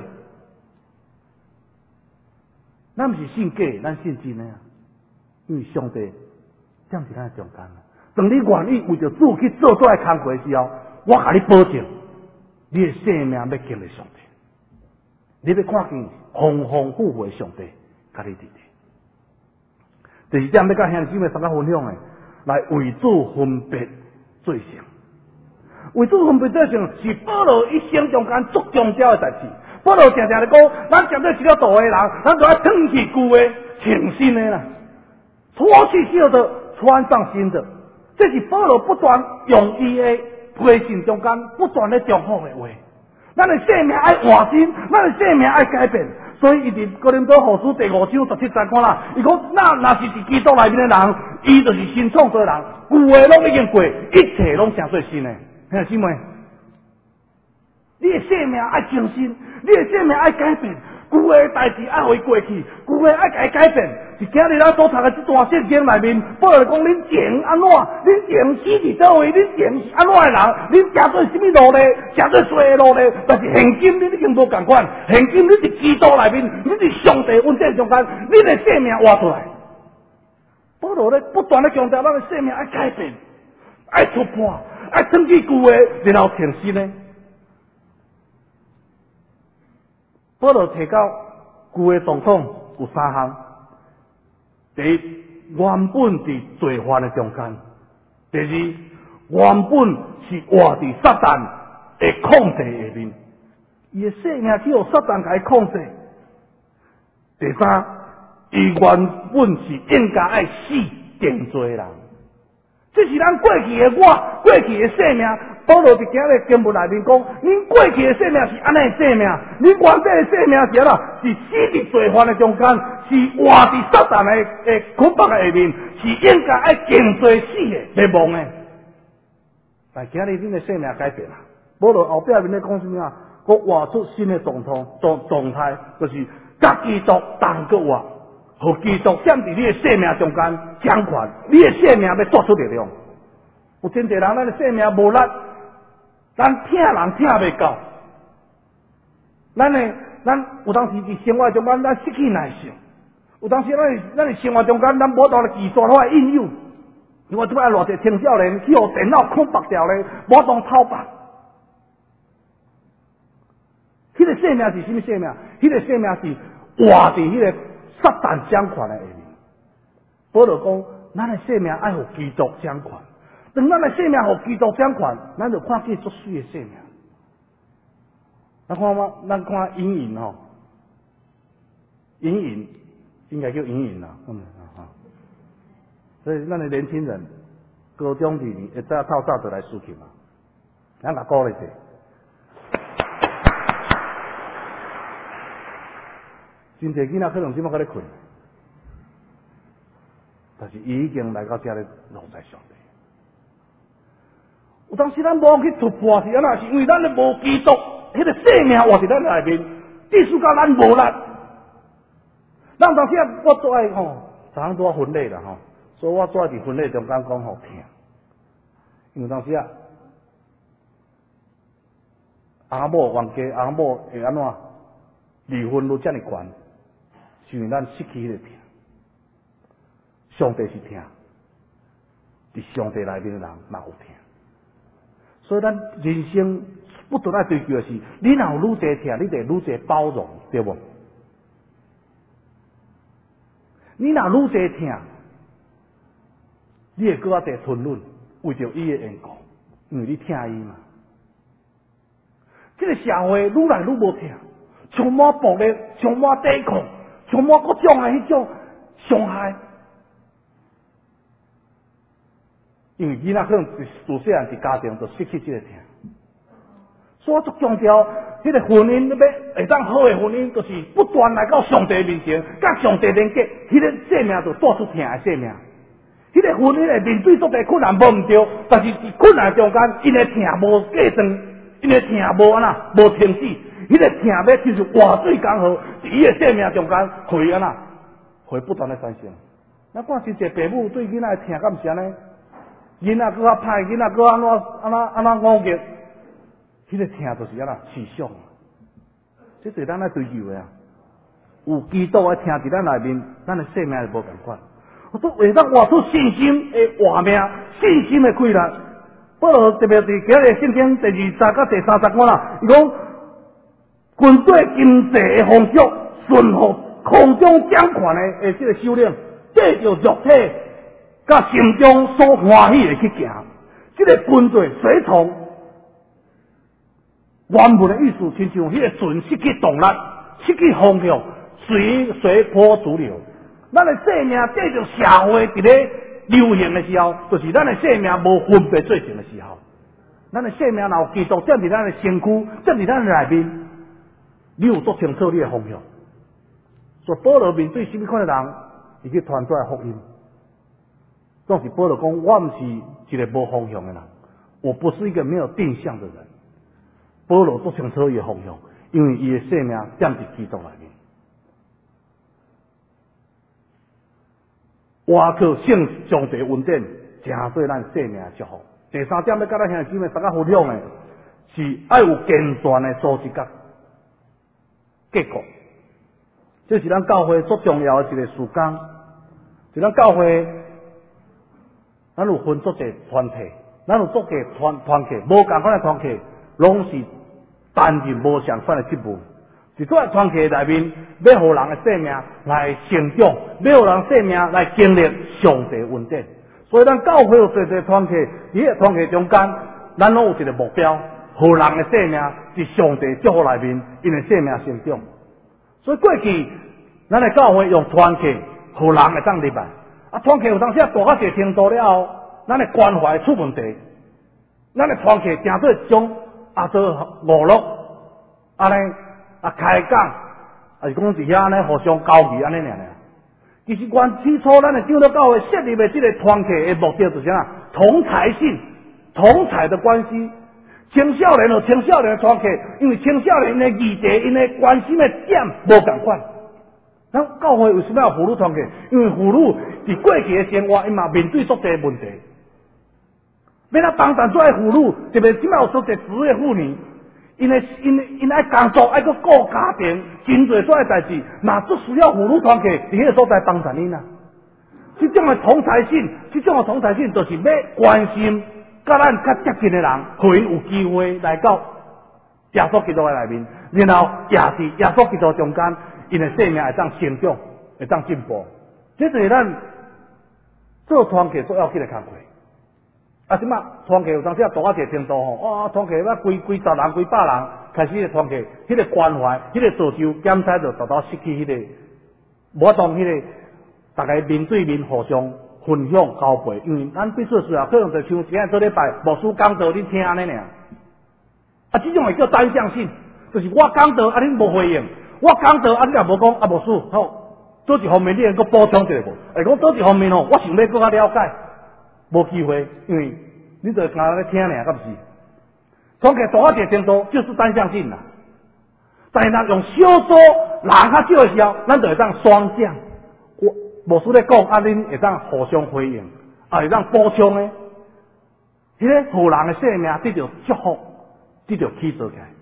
咱毋是信假，咱信真的啊。因为上帝踮伫咱的中间啊。当你愿意为着主去做这个工课的时候，我甲你保证，你的生命要经历上帝，你要看见丰丰富富的上帝甲你伫伫。第二点要甲兄弟姊妹大家分享的，来为主分别做成。为主分别做成是保罗一生中间足重要的代志。保罗常常咧讲，咱绝对是了道的人，咱就要脱去旧的，穿新的啦，脱去旧的，穿上新的。这是保罗不断用伊的批信中间不断咧重复的话。咱的生命爱换新，咱的生命爱改变。所以伊伫哥林多后书第5章17节看啦，伊讲那是伫基督内面的人，伊就是新创造的人，旧的拢已经过，一切拢成做新的。兄弟姊妹，你的生命爱更新，你的生命爱改变，旧的代志爱互伊过去，旧的爱甲伊改变。是今日咱所读的这段圣经内面，保罗讲恁前安怎，恁前死伫倒位，恁前是安怎的人，恁行做什么路呢？行做衰的路呢？但是现今恁已经无共款，现今恁伫基督内面，恁伫上帝恩典中间，恁的生命活出来。保罗咧不断咧强调，咱的生命爱改变，爱突破，爱脱去旧的，然后穿新的。保罗提到旧的状况有3项。第一，原本伫罪犯的中间；第二，原本是活伫撒旦的控制下面，伊的生命只有撒旦甲伊控制；第三，伊原本是应该爱死定罪人。这是咱过去的我，过去的生命。保罗伫今日经文内面讲，恁过去的生命是安尼的生命，恁原本的生命是啦，是死伫罪犯的中间，是活伫撒旦的捆绑的下面，是应该爱定罪死的，袂忘的。但今日恁的生命改变啦，保罗后壁面咧讲什么啊？佫活出新的状态，就是甲基督同佮活，互基督踮伫你的生命中间掌权，你的生命要做出力量。有真侪人，咱的生命无力。咱听人听袂到，咱有当时伫生活中间，咱失去耐性；有当时咱伫生活中间，咱无多的技术来应用。因为即摆偌济青少年去互电脑空白掉咧，无当偷白。迄个生命是什么生命？迄个生命是活伫迄个撒旦掌权的下面。保罗讲，咱的生命爱互基督掌权。当咱的生命互基督掌权，咱就看见足水的生命。咱看隐隐吼，隐隐应该叫隐隐啦，所以咱的年轻人，高中2年会早透早就来思去嘛。 咱甲鼓励者，真侪囡仔可能即摆搁咧困，但是伊已经来到遮咧路在上帝。有当时咱无去突破是安那，是因为咱咧无基督，迄个生命活伫咱内面，即使甲咱无力。咱当时我做爱吼，昨昏拄婚礼啦吼，所以我做伫婚礼中间讲吼听，因为当时阿某冤家，阿某会安怎离婚率遮尔悬，是因为咱失去迄个听。上帝是听，伫上帝内面的人嘛有听。所以咱人生不断爱追求的是，你若有愈侪听，你就愈侪包容，对无？你若愈侪听，你会搁较侪吞忍，为着伊的缘故，因为你听伊嘛。这个社会愈来愈无听，充满暴力，充满抵抗，充满各种的迄种伤害。因为囡仔可能自细汉伫家庭就失去这个听，所以我足强调，这个婚姻要会当好的婚姻，就是不断来到上帝面前，甲上帝连接，迄个生命就带出听的生命。迄个婚姻会面对足个困难，无毋对，但是伫困难中间，因的听无隔断，因的听无安那无停止，迄个听要亲像活水江河，伫伊的生命中间，会安那会不断的产生。咱看真侪父母对囡仔的听，敢毋是安尼？囡仔搁较歹，囡仔搁安怎误解，迄个听就是安那思想，这是咱来追求的啊。有基督的听伫咱内面，咱的生命就无共款。我都会当活出信心的活命，信心的开展。保罗特别伫今日圣经第20到第30节啦，伊讲军队经济的风俗，顺服空中掌权的这个首领，带着肉体。甲心中所欢喜的去行，这个军队随从原本的意思，亲像迄个船失去动力，失去方向，随波逐流。咱的生命带着社会伫咧流行的时候，就是咱的生命无分别做成的时候。咱的生命若有基督占伫咱的身躯，占伫咱的内面，你有做清楚你的方向。所以保罗面对什么款的人，伊去传出来福音。总是保罗讲，我毋是一个无方向的人，我不是一个没有定向的人。保罗做清楚伊的方向，因为伊的生命占伫基督内面。活靠圣上帝恩典，真对咱生命的祝福。第三点要甲咱兄弟姊妹大家分享的，是爱有健全的组织甲结构。这是咱教会最重要的一个事工，是咱教会。咱有分足个团体，咱有足个团体，无共款的团体，拢是担任无相款的职务。是做团体内面，要互人的生命来成长，要互人生命来经历上帝恩典。所以咱教会有侪侪团体，伫个团体中间，咱拢有一个目标，互人的生命伫上帝祝福内面，因的生命成长。所以过去，咱的教会用团体，互人会当入来。团体有当时大到一个程度了后，咱的关怀出问题，咱的团体成做一种做娱乐，安尼开讲，是讲伫遐安尼互相交易安尼尔。其实原起初咱的长老教会设立的这个团体的目的就是啥？同才性、同才的关系。青少年和青少年的团体，因为青少年的议题、因的关心的点无共款。咱教会为什么要妇女团体？因为妇女伫过去的生活，伊嘛面对足侪问题。要咱帮助做妇女，特别即摆有足侪职业妇女，因爱工作，爱去顾家庭，真侪做诶代志，嘛足需要妇女团体伫迄个所在帮助因啊。这种的同才性，就是要关心甲咱较接近的人，互因有机会来到耶稣基督的内面，然后也是耶稣基督中间。因的生命会当成长，会当进步，这就是咱做团体所要紧的工作。即马团体有当时大到一个程度吼，团体要几十人、几百人，开始团体迄个关怀、迄个造就、检查就达到失去迄个，无当迄个大家面对面互相分享交陪，因为咱彼此需要可能就像今日做礼拜，牧师讲道你听安尼尔， 这种会叫单向性，就是我讲到啊，恁无回应，我讲到啊，你也无讲啊，无事，好，倒一方面你能够补充一下无？会讲倒一方面吼，我想要更加了解，无机会，因为你就干咧听尔，敢不是？从起大一个程度就是单向性啦。但是咱用小组人较少的时候，咱就会当双向。我无事咧讲，啊，恁会当互相回应，啊，会当补充的。迄个互人的生命得到祝福，得到起造起来。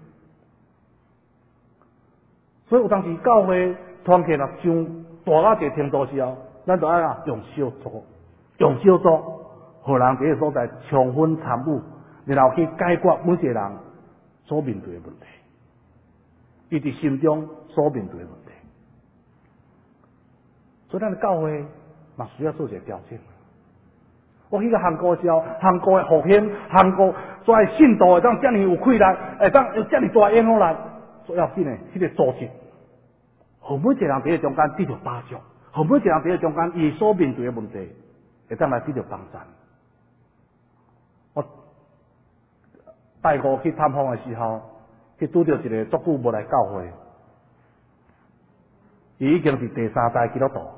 所以有当时教会团契若上大到一个程度时候，咱就爱用小组，互人伫个所在充分参与，然后去解决每一个人所面对的问题。伊伫心中所面对的问题，所以咱的教会嘛需要做一个调整。我去到韩国的时候，韩国的福音，韩国所在信徒会当遮尔有气力，会当有遮尔大影响力，所以要紧的，迄个组织，互每一个人伫个中间得到帮助，互每一个人伫个中间伊所面对的问题，会当来得到帮助。我带我去探访的时候。去拄到一个足久无来教会，伊已经是第三代基督徒，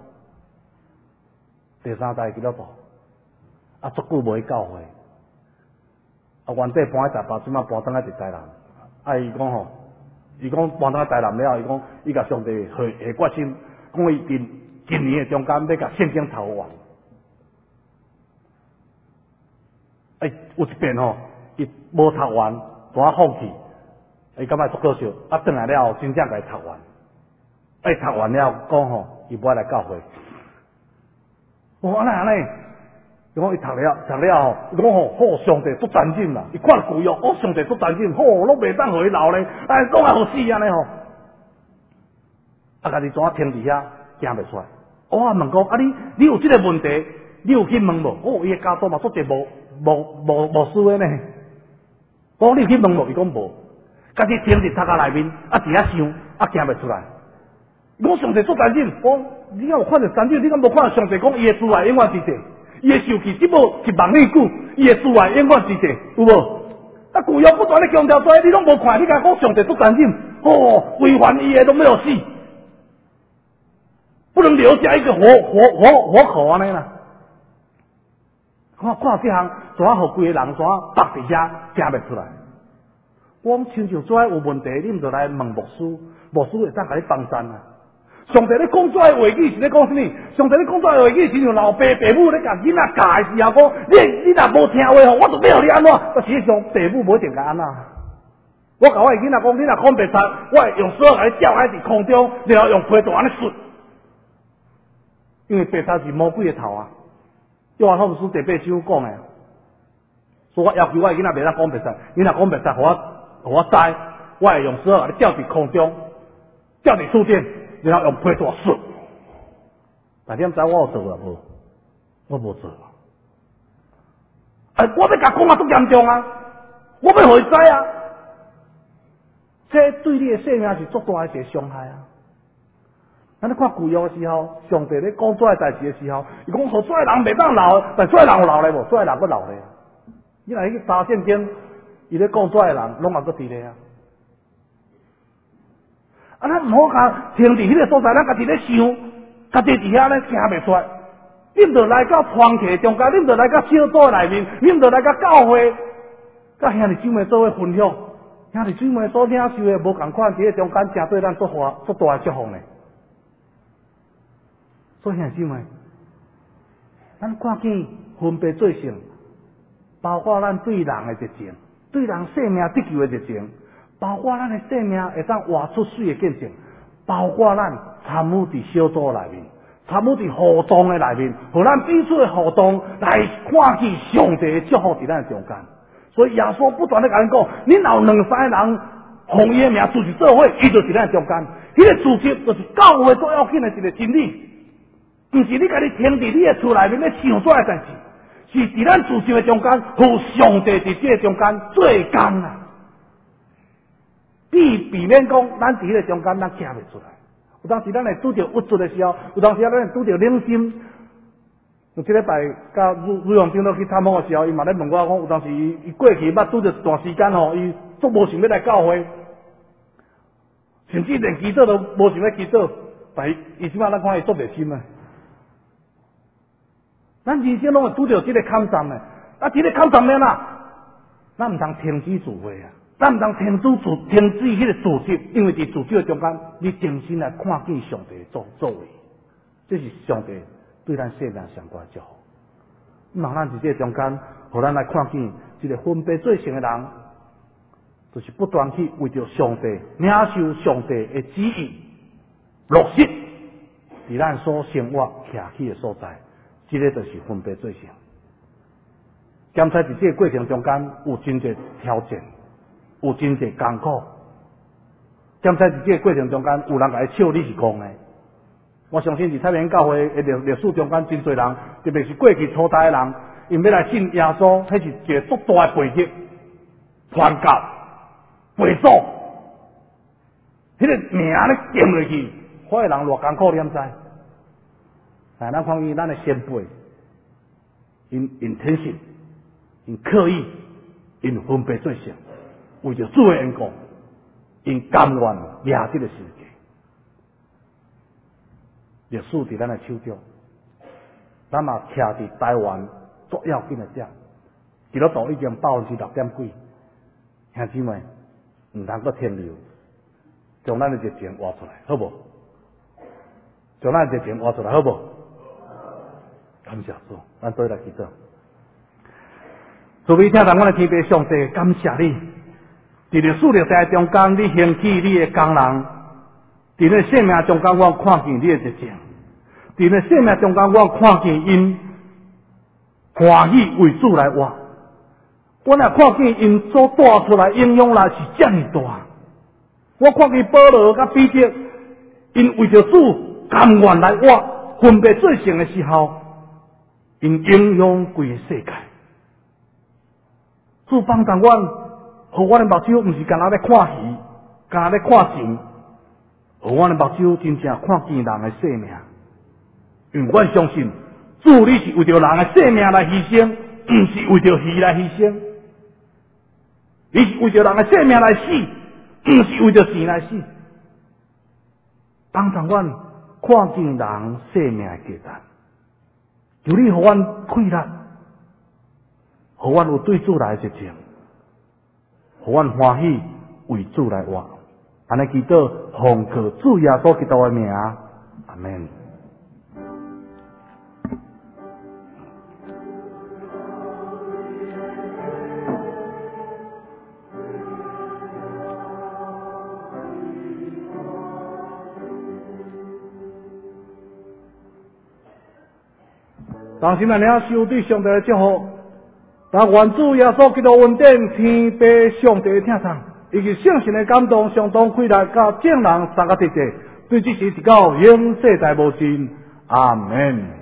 啊足久无去教会，啊原底搬喺台北，即摆搬转去台南，啊伊讲吼，伊讲搬转去台南了，伊讲伊甲上帝下决心，讲伊今年的中间要甲圣经读完，有一遍吼，伊无读完，就放弃。伊感觉足可惜，啊，转来了后真正甲伊读完，读完了讲吼，伊无爱来教会。安尼，伊讲伊读了吼，伊讲吼，好上帝足残忍啦！伊看旧约，上帝足残忍，好，拢袂当互伊留咧，拢爱互死安尼吼。家己怎啊停伫遐，行袂出来。我问讲，你有即个问题，你有去问无？伊个家族嘛足侪无事诶呢。我你有去问无？伊讲无。家己停伫塔甲内面，伫遐想，行袂出来。我上帝做残忍，你敢有看到残忍？你敢无看到上帝讲伊的慈爱永远伫地，伊的受气只无1万年久，伊的慈爱永远伫地，有无？旧约不断咧强调说，你拢无看，你甲讲上帝做残忍，违反伊的都没有戏，不能留下一个活口安尼啦。看这项，怎啊互规个人怎啊绑伫遐，行袂出来？我讲亲像做有问题，你毋着来问牧师，牧师会当甲你帮衬啊。上帝咧讲做话语是咧讲什么？上帝咧讲做话语是像老爸爸母咧甲囡仔教的时候讲，你若无听话吼，我就要互你安怎？但实际上爸母无一定甲安怎。我甲我的囡仔讲，你若看白贼，我会用手甲你吊喺伫空中，然后用皮带安尼顺，因为白贼是魔鬼的头啊。约翰福音第8章讲的，所以我要求我的囡仔袂当讲白贼，你若讲白贼，互我知，我会用手甲你吊伫空中，吊伫树顶，然后用皮带顺。但你毋知我有做啊无？我无做。我要甲讲啊，足严重啊！我要互伊知啊！这对你的生命是足大的一个伤害啊！咱咧看旧约的时候，上帝咧讲做代志的时候，伊讲互做的人袂当留，但做的人有留咧无？做的人佫留咧。你若去查圣经，伊咧讲做的人拢也佫伫咧啊！咱毋好甲停伫迄个所在，咱家己咧想，家己伫遐咧行袂出来。你毋着来到团契中间，你毋着来到小组内面，你毋着来到教会，甲兄弟姊妹做伙分享，兄弟姊妹所领受的无共款，伫个中间，真对咱足大的祝福呢。所以兄弟姊妹，咱看见分别做成，包括咱对人的热情，对人生命得救的热情，包括咱的生命会当活出水的见证，包括咱参与伫小组内面。参与伫互动的内面，互咱彼此的互动来看见上帝的祝福伫咱中间。所以耶稣不断地甲咱讲，恁有2、3个人奉伊的名组织做伙，伊就伫咱中间。迄个组织就是教会最要紧的一个真理，毋是你家己停伫你的厝内面咧想做的代志，是伫咱组织的中间，互上帝伫这个中间做工啊。避免讲咱伫迄个中间咱行袂出来。有当时咱会拄着郁卒的时候，有当时咱会拄着冷心。有即礼拜甲吕王长老去探访的时候，伊嘛咧问我讲，有当时伊过去捌拄着一段时间吼，伊足无想要来教会，甚至连祈祷都无想要祈祷，但是伊即摆咱看伊足热心啊。咱人生拢会拄着即个坎站的，即个坎站了啦，咱毋通停止聚会啊，咱毋通停止迄个组织，因为伫组织的中间，你重新来看见上帝作为，这是上帝对咱世人上大的祝福。那咱伫这中间，互咱来看见一个分别做成的人，就是不断去为着上帝领受上帝的旨意，落实伫咱所生活徛起的所在。这个就是分别做成。检测伫这个过程中间有真侪挑战，有真侪艰苦。检测伫这个过程中间有人来笑你是戆的。我相信伫太平教会的历史中间，真侪人，特别是过去初代的人，因要来信耶稣，迄是一个足大的背景、传教、背祖，迄个名咧点落去，遐个人偌艰苦，你毋知？但咱看见咱的先辈，因天性，因刻意，因分别做成，为着主的缘故，因甘愿掠这个世界。历史伫咱的手中，咱嘛徛伫台湾足要紧的点，基督徒已经6%几，兄姊妹毋通阁停留，将咱的热情挖出来，好无？将咱的热情挖出来，好无？感谢主，咱做来祈祷。诸位听众，我的天父上帝，感谢你，伫历史历代中间，你兴起你的工人，伫咧生命中间，我看见你的热情；伫咧生命中间，我看见因欢喜为主来活。我若看见因所带出来影响力是这么大，我看见保罗甲彼得，因为着主甘愿来活，分别做成的时候。因影响规个世界，主帮助阮，互阮的目睭毋是干那咧看戏，干那咧看钱，互阮的目睭真正看见人的生命。因为阮相信，主你是为着人的生命来牺牲，毋是为着戏来牺牲。你是为着人的生命来死，毋是为着钱来死。帮助阮看见人生命的价值。求你互阮开力，互阮有对主来的热情，互阮欢喜为主来活。安尼祈祷，奉靠主耶稣基督的名，阿门。当时咱领受对上帝的祝福，但愿主耶稣基督恩典、天父上帝的听从，以及圣神的感动，相当开力，甲正人三个直直，对这时直到永世代无尽。阿门。